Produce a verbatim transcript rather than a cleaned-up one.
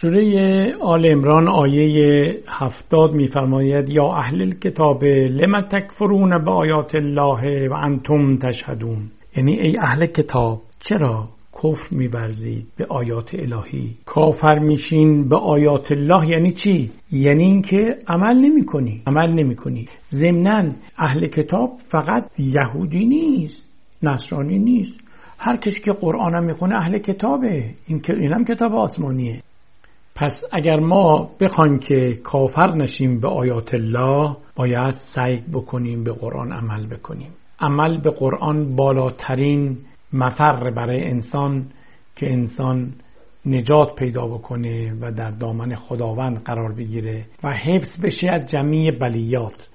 سوره آل عمران آیه هفتاد می‌فرماید یا اهل الکتاب لم تکفرون بآیات الله و انتم تشهدون. یعنی ای اهل کتاب چرا کفر می‌ورزید به آیات الهی؟ کافر میشین به آیات الله یعنی چی؟ یعنی اینکه عمل نمی‌کنی، عمل نمی‌کنی. ضمناً اهل کتاب فقط یهودی نیست، نصرانی نیست. هر کسی که قرآن هم میخونه اهل کتابه. این که اینم کتاب آسمانیه. پس اگر ما بخوایم که کافر نشیم به آیات الله، باید سعی بکنیم به قرآن عمل بکنیم. عمل به قرآن بالاترین مفر برای انسان که انسان نجات پیدا بکنه و در دامن خداوند قرار بگیره و حفظ بشه از جمیع بلیات.